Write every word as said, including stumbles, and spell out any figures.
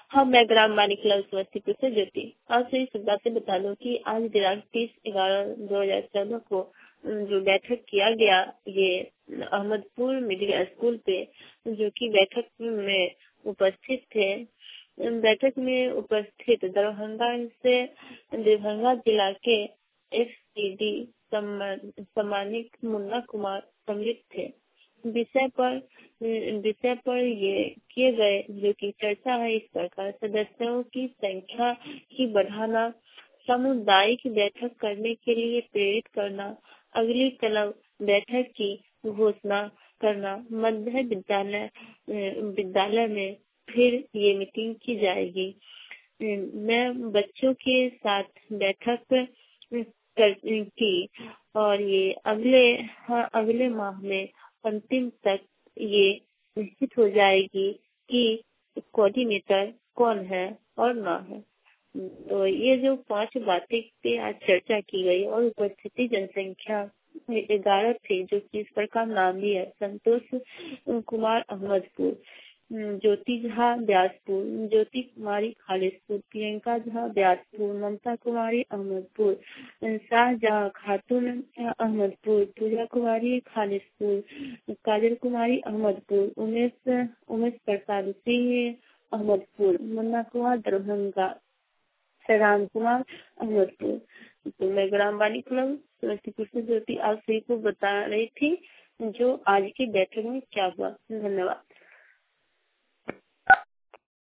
हाँ, मैं ग्राम वाणी क्लब समस्तीपुर से ज्योति। आज से इस बात से बता दूं कि आज दिनांक तीस ग्यारह दो हजार चौदह को जो बैठक किया गया ये अहमदपुर मिडिल स्कूल पे, जो कि बैठक में उपस्थित थे। बैठक में उपस्थित दरभंगा से दरभंगा जिला के एफ सी डी सम्मानित मुन्ना कुमार सम्मिलित थे। विषय पर विषय पर ये किए गए जो कि चर्चा है इस प्रकार: सदस्यों की संख्या की बढ़ाना, सामुदायिक बैठक करने के लिए प्रेरित करना, अगली क्लब बैठक की घोषणा करना, मध्य विद्यालय विद्यालय में फिर ये मीटिंग की जाएगी। मैं बच्चों के साथ बैठक की और ये अगले हाँ, अगले माह में अंतिम तक ये निश्चित हो जाएगी कि कोऑर्डिनेटर कौन है और ना है। तो ये जो पांच बातें पे आज चर्चा की गई और उपस्थिति जनसंख्या ग्यारह थे, जो कि इस प्रकार नाम भी है: संतोष कुमार अहमदपुर, ज्योति झा व्यासपुर, ज्योति कुमारी खालिसपुर, प्रियंका झा व्यासपुर, ममता कुमारी अहमदपुर, शाहजहां खातून अहमदपुर, पूजा कुमारी खालिसपुर, काजल कुमारी अहमदपुर, उमेश उमेश प्रसाद सिंह अहमदपुर, मुन्ना कुमार दरभंगा, राम कुमार अहमदपुर। तो मैं ग्राम वाणी क्लब समस्तीपुर से ज्योति आप सभी को बता रही थी जो आज की बैठक में क्या हुआ। धन्यवाद।